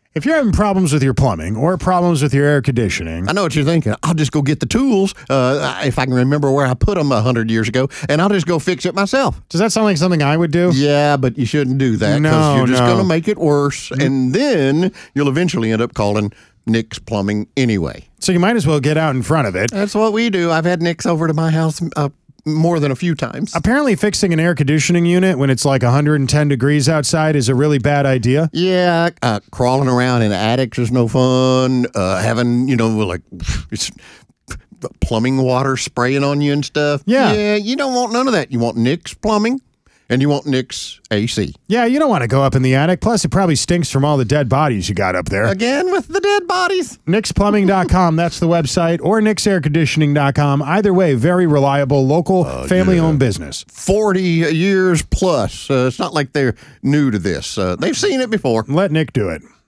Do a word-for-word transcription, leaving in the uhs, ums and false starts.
If you're having problems with your plumbing or problems with your air conditioning, I know what you're thinking. I'll just go get the tools, uh, if I can remember where I put them a hundred years ago, and I'll just go fix it myself. does that sound like something I would do? Yeah, but you shouldn't do that because No, you're just no. going to make it worse, and then you'll eventually end up calling Nick's Plumbing anyway. So you might as well get out in front of it. That's what we do. I've had Nick's over to my house uh, more than a few times. Apparently fixing an air conditioning unit when it's like one hundred ten degrees outside is a really bad idea. Yeah, uh, crawling around in attics is no fun. Uh, having, you know, like it's plumbing water spraying on you and stuff. Yeah. Yeah, you don't want none of that. You want Nick's Plumbing and you want Nick's A C. Yeah, you don't want to go up in the attic. Plus, it probably stinks from all the dead bodies you got up there. Again with the dead bodies. Nix Plumbing dot com, that's the website, or Nix Air Conditioning dot com. Either way, very reliable, local, family-owned business. forty years plus. Uh, it's not like they're new to this. Uh, they've seen it before. Let Nick do it.